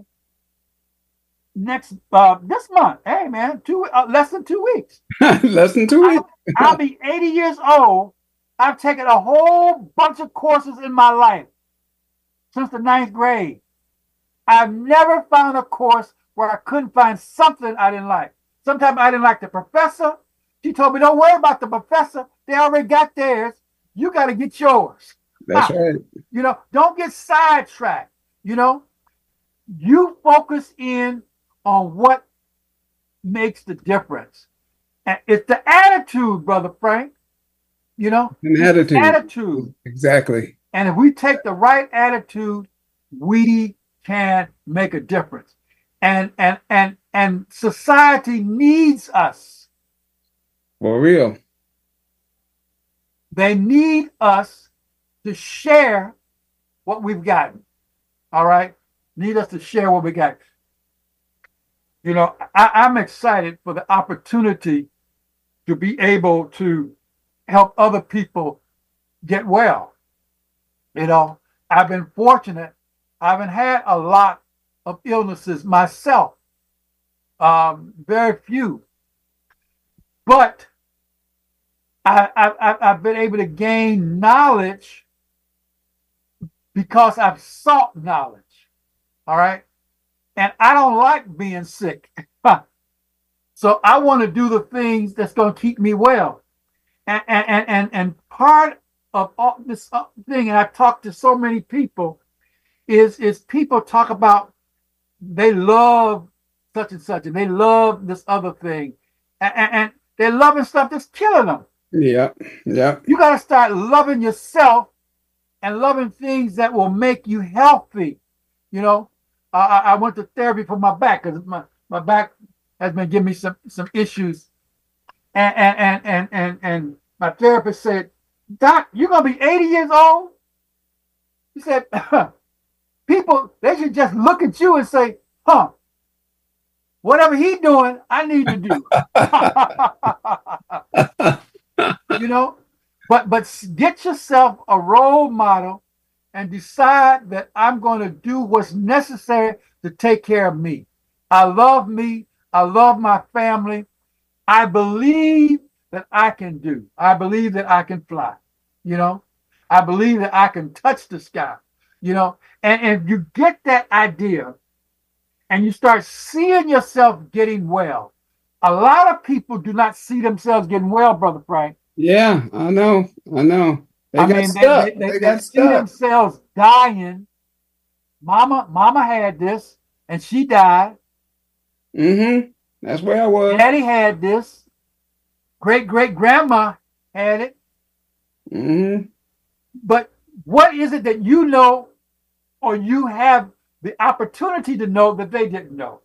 next uh, this month. Hey, man, two uh, less than two weeks. Less than two weeks. I'll, I'll be eighty years old. I've taken a whole bunch of courses in my life. Since the ninth grade, I've never found a course where I couldn't find something I didn't like. Sometimes I didn't like the professor. She told me, "Don't worry about the professor. They already got theirs. You got to get yours." That's ah, right. You know, don't get sidetracked. You know, you focus in on what makes the difference. And it's the attitude, Brother Frank. You know, An attitude. Attitude. Exactly. And if we take the right attitude, we can make a difference. And and and and society needs us. For real. They need us to share what we've gotten. All right? Need us to share what we got. You know, I, I'm excited for the opportunity to be able to help other people get well. You know, I've been fortunate. I haven't had a lot of illnesses myself. Um, very few. But I, I, I've been able to gain knowledge because I've sought knowledge. All right. And I don't like being sick. So I want to do the things that's going to keep me well. And, and, and, and part of all this thing, and I've talked to so many people, is, is people talk about they love such and such, and they love this other thing. And, and, and they're loving stuff that's killing them. Yeah, yeah. You got to start loving yourself and loving things that will make you healthy. You know, I, I went to therapy for my back because my, my back has been giving me some, some issues. And, and, and, and, and, and my therapist said, Doc, you're going to be eighty years old? He said, people, they should just look at you and say, huh, whatever he's doing, I need to do. You know, but but get yourself a role model and decide that I'm going to do what's necessary to take care of me. I love me. I love my family. I believe that I can do. I believe that I can fly. You know, I believe that I can touch the sky. You know, and if you get that idea and you start seeing yourself getting well, a lot of people do not see themselves getting well, Brother Frank. Yeah, I know. I know. They I got mean, stuck. they, they, they, They got they see stuck. themselves dying. Mama, Mama had this, and she died. Mm-hmm. That's where I was. Daddy had this. Great great grandma had it. Mm-hmm. But what is it that you know, or you have the opportunity to know that they didn't know?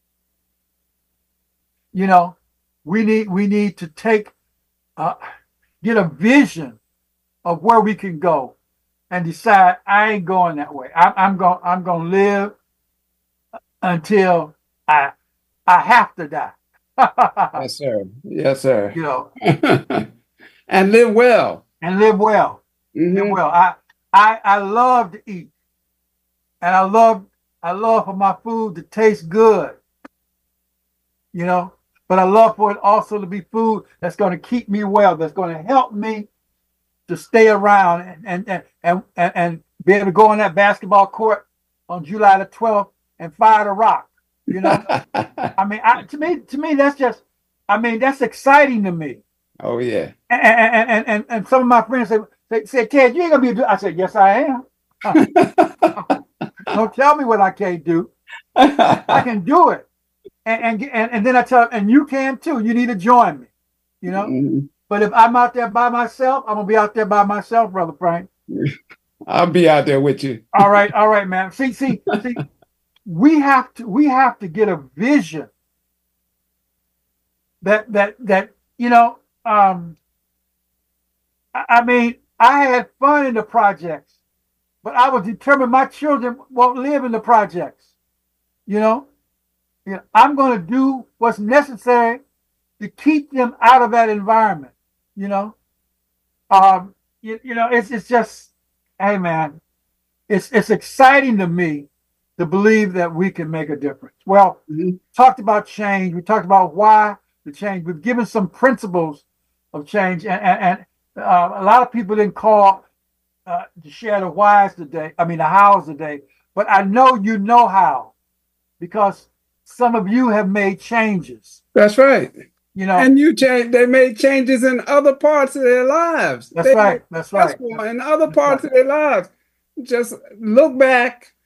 You know, we need we need to take, uh, get a vision of where we can go, and decide I ain't going that way. I, I'm going I'm going to live until I I have to die. Yes, sir. Yes, sir. You know, And live well. and live well. Mhm. Live well. I I I love to eat, and I love I love for my food to taste good. You know, but I love for it also to be food that's going to keep me well, that's going to help me to stay around and and and and, and, and be able to go on that basketball court on July the twelfth and fire the rock. You know, I mean, I, to me, to me, that's just, I mean, that's exciting to me. Oh, yeah. And and and, and, and some of my friends say, say, say, Ted, you ain't gonna be a do. I said, yes, I am. Huh. Don't tell me what I can't do. I can do it. And and and, and then I tell them, and you can too. You need to join me. You know. Mhm. But if I'm out there by myself, I'm gonna be out there by myself, Brother Frank. I'll be out there with you. All right, all right, man. See, see, see. We have to we have to get a vision that that that you know. Um, I, I mean, I had fun in the projects, but I was determined my children won't live in the projects. You know, you know, I'm going to do what's necessary to keep them out of that environment. You know, um, you, you know, it's it's just, hey man, it's it's exciting to me to believe that we can make a difference. Well, Mhm. talked about change. We talked about why the change. We've given some principles of change, and and, and uh, a lot of people didn't call uh, to share the whys today. I mean the hows today, but I know you know how, because some of you have made changes. That's right. You know, And you change. They made changes in other parts of their lives. that's They- right. That's right. That's why in other parts of their lives. Just look back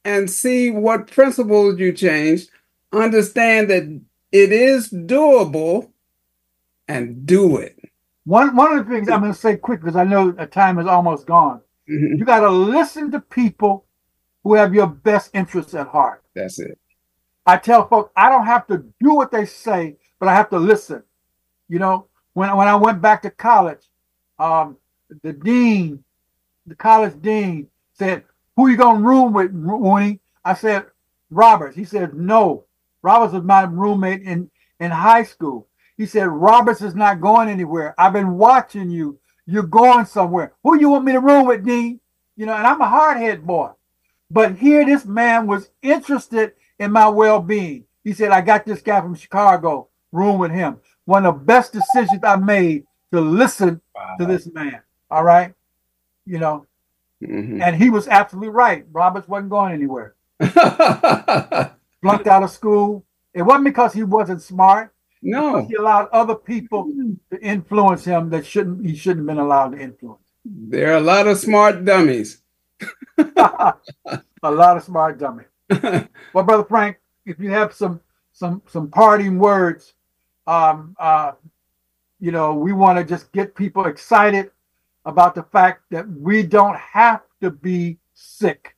and see what principles you changed. Understand that it is doable and do it. One, one of the things I'm going to say quick, because I know the time is almost gone. Mm-hmm. You got to listen to people who have your best interests at heart. That's it. I tell folks, I don't have to do what they say, but I have to listen. You know, when, when I went back to college, um, the dean, the college dean said, who you going to room with, Rooney? I said, Roberts. He said, no. Roberts was my roommate in, in high school. He said, Roberts is not going anywhere. I've been watching you. You're going somewhere. Who you want me to room with, Dean? You know, and I'm a hard-head boy. But here this man was interested in my well-being. He said, I got this guy from Chicago, room with him. One of the best decisions I made to listen wow. to this man. All right? You know, mm-hmm. and he was absolutely right. Roberts wasn't going anywhere. Flunked out of school. It wasn't because he wasn't smart. No. He allowed other people to influence him that shouldn't he shouldn't have been allowed to influence. There are a lot of smart dummies. A lot of smart dummies. Well, Brother Frank, if you have some some some parting words, um, uh, you know, we want to just get people excited about the fact that we don't have to be sick.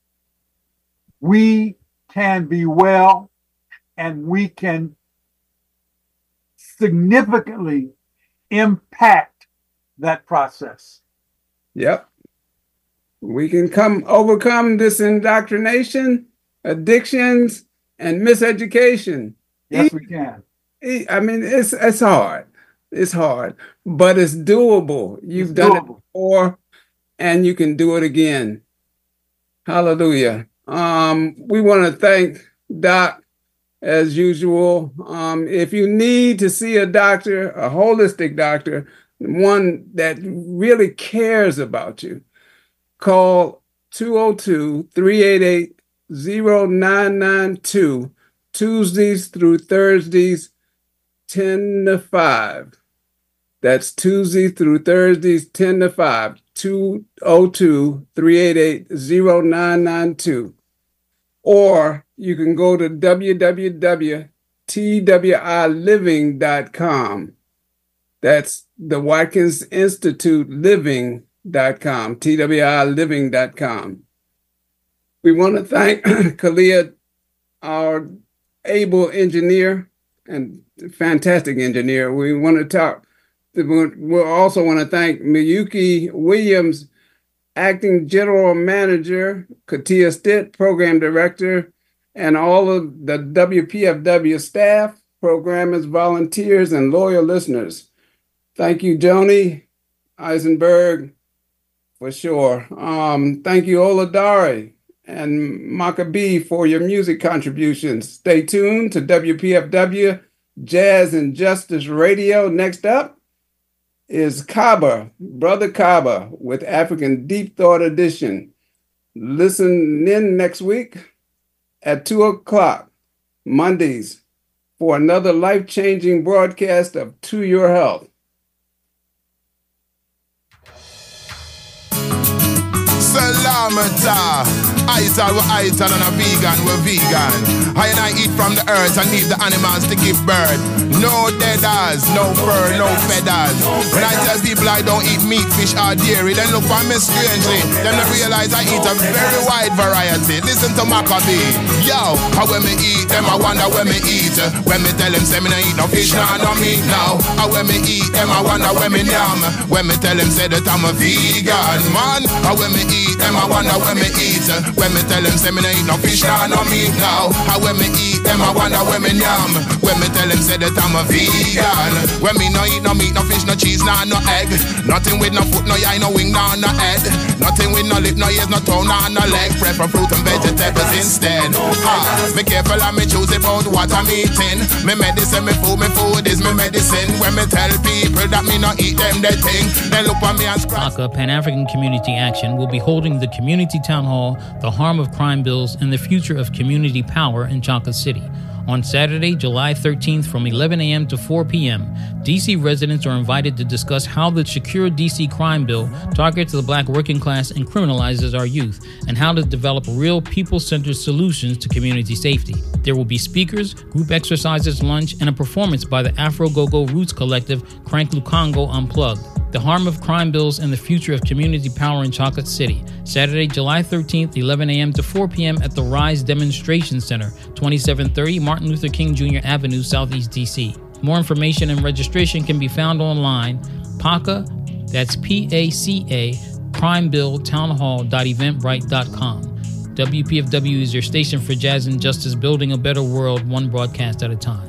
We can be well, and we can significantly impact that process. Yep. We can come overcome this indoctrination, addictions, and miseducation. Yes, we can. I mean, it's it's hard. It's hard, but it's doable. You've it's done doable. it before, and you can do it again. Hallelujah. Um, we want to thank Doc as usual. Um, if you need to see a doctor, a holistic doctor, one that really cares about you, call two oh two, three eight eight, oh nine nine two, Tuesdays through Thursdays, ten to five. That's Tuesday through Thursdays, ten to five, two oh two, three eight eight, oh nine nine two. Or you can go to w w w dot t w i living dot com. That's the Watkins Institute Living dot com, T W I living dot com. We want to thank Kalia, our able engineer and fantastic engineer. We want to talk, we also want to thank Miyuki Williams, acting general manager, Katia Stitt, program director, and all of the W P F W staff, programmers, volunteers, and loyal listeners. Thank you, Joni Eisenberg, for sure. Um, thank you, Oladari and Maccabee, for your music contributions. Stay tuned to W P F W Jazz and Justice Radio. Next up is Kaba, Brother Kaba, with African Deep Thought Edition. Listen in next week at two o'clock, Mondays, for another life-changing broadcast of To Your Health. Salamata. Ital we ital and a vegan we vegan. I and I eat from the earth and leave the animals to give birth. No deaders, no fur, no feathers. When I tell people I don't eat meat, fish or dairy, then look at me strangely. Then they realize I eat a very wide variety. Listen to Maccabee. Yo, how when me eat them, I wonder when me eat. When me tell them say me no eat no fish, no, no meat now. How when me eat them, I wonder when me yam. When me tell them say that I'm a vegan, man. How when me eat them, I wonder when me eat. When me tell them say me no eat no fish, no, no meat now. How when me eat them, I wonder when me yam. When me tell them say that I'm a vegan. When me no eat no meat, no fish, no cheese, no, no egg. Nothing with no foot, no eye, no wing, no, no head. Nothing with no lip, no ears, no tongue, no, no leg. Prefer fruit and vegetables instead. Ah, be careful and me choose about what I'm eating. Me medicine, me food, me food is me medicine. When me tell people that me no eat them, they think. They look at me and scratch. A Pan-African Community Action will be holding the Community Town Hall, the Harm of Crime Bills, and the Future of Community Power in Chaka City on Saturday, July thirteenth from eleven a.m. to four p.m. D C residents are invited to discuss how the Secure D C crime bill targets the black working class and criminalizes our youth, and how to develop real people-centered solutions to community safety. There will be speakers, group exercises, lunch, and a performance by the Afro Go-Go Roots Collective Crank Lukongo Unplugged. The Harm of Crime Bills and the Future of Community Power in Chocolate City, Saturday, July thirteenth, eleven a.m. to four p.m. at the Rise Demonstration Center, twenty-seven thirty Martin Luther King Junior Avenue, Southeast D C. More information and registration can be found online, P A C A, that's P A C A, crimebilltownhall dot eventbrite dot com. W P F W is your station for jazz and justice, building a better world, one broadcast at a time.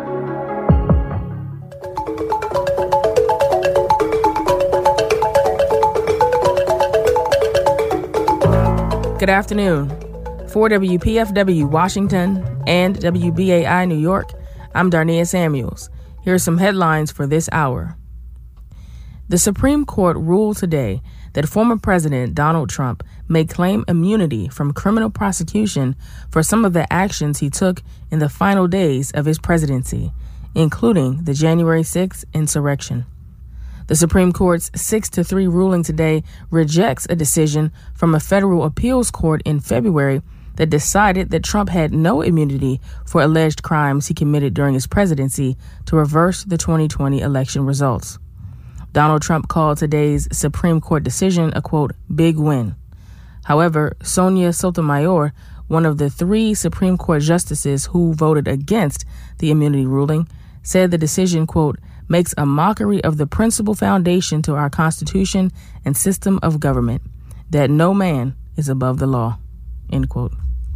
Good afternoon. For W P F W Washington and W B A I New York, I'm Darnea Samuels. Here are some headlines for this hour. The Supreme Court ruled today that former President Donald Trump may claim immunity from criminal prosecution for some of the actions he took in the final days of his presidency, including the January sixth insurrection. The Supreme Court's six to three ruling today rejects a decision from a federal appeals court in February that decided that Trump had no immunity for alleged crimes he committed during his presidency to reverse the twenty twenty election results. Donald Trump called today's Supreme Court decision a, quote, big win. However, Sonia Sotomayor, one of the three Supreme Court justices who voted against the immunity ruling, said the decision, quote, makes a mockery of the principal foundation to our Constitution and system of government, that no man is above the law, end quote.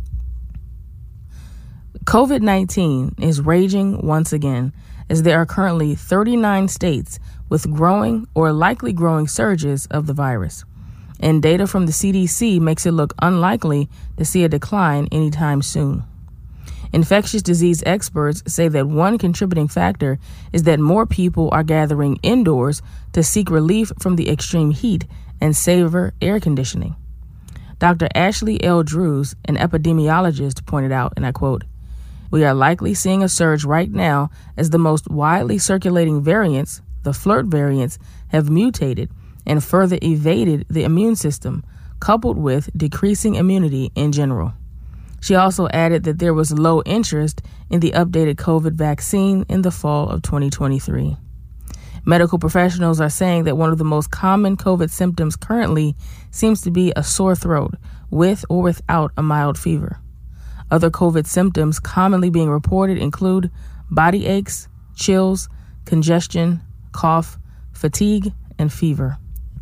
COVID nineteen is raging once again, as there are currently thirty-nine states with growing or likely growing surges of the virus. And data from the C D C makes it look unlikely to see a decline anytime soon. Infectious disease experts say that one contributing factor is that more people are gathering indoors to seek relief from the extreme heat and savor air conditioning. Doctor Ashley L. Drews, an epidemiologist, pointed out, and I quote, we are likely seeing a surge right now as the most widely circulating variants, the flirt variants, have mutated and further evaded the immune system, coupled with decreasing immunity in general. She also added that there was low interest in the updated COVID vaccine in the fall of twenty twenty-three. Medical professionals are saying that one of the most common COVID symptoms currently seems to be a sore throat, with or without a mild fever. Other COVID symptoms commonly being reported include body aches, chills, congestion, cough, fatigue, and fever.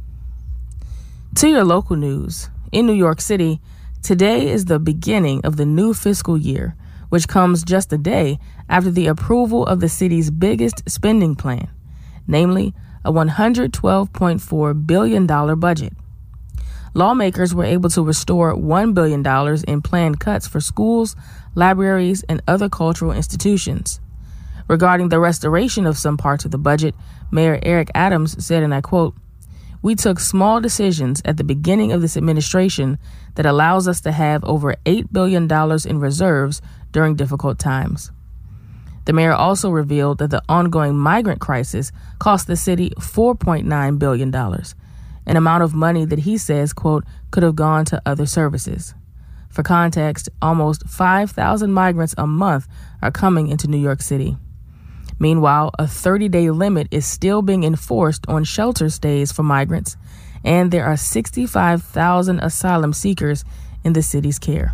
To your local news, in New York City, today is the beginning of the new fiscal year, which comes just a day after the approval of the city's biggest spending plan, namely a one hundred twelve point four billion dollars budget. Lawmakers were able to restore one billion dollars in planned cuts for schools, libraries, and other cultural institutions. Regarding the restoration of some parts of the budget, Mayor Eric Adams said, and I quote, we took small decisions at the beginning of this administration that allows us to have over eight billion dollars in reserves during difficult times. The mayor also revealed that the ongoing migrant crisis cost the city four point nine billion dollars, an amount of money that he says, quote, could have gone to other services. For context, almost five thousand migrants a month are coming into New York City. Meanwhile, a thirty-day limit is still being enforced on shelter stays for migrants, and there are sixty-five thousand asylum seekers in the city's care.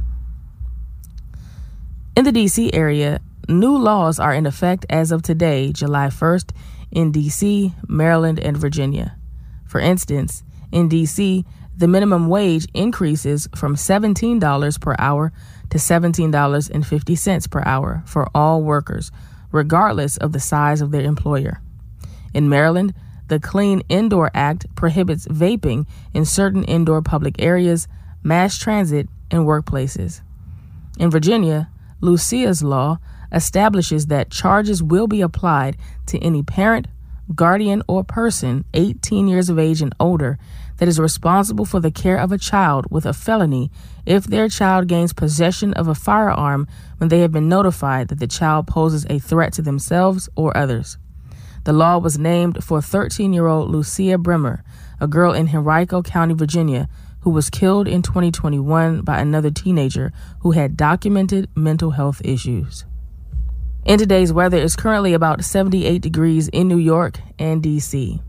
In the D C area, new laws are in effect as of today, July first, in D C, Maryland, and Virginia. For instance, in D C, the minimum wage increases from seventeen dollars per hour to seventeen dollars and fifty cents per hour for all workers, regardless of the size of their employer. In Maryland, the Clean Indoor Act prohibits vaping in certain indoor public areas, mass transit, and workplaces. In Virginia, Lucia's law establishes that charges will be applied to any parent, guardian, or person eighteen years of age and older that is responsible for the care of a child with a felony if their child gains possession of a firearm when they have been notified that the child poses a threat to themselves or others. The law was named for thirteen-year-old Lucia Bremer, a girl in Henrico County, Virginia, who was killed in twenty twenty-one by another teenager who had documented mental health issues. In today's weather, it's currently about seventy-eight degrees in New York and D C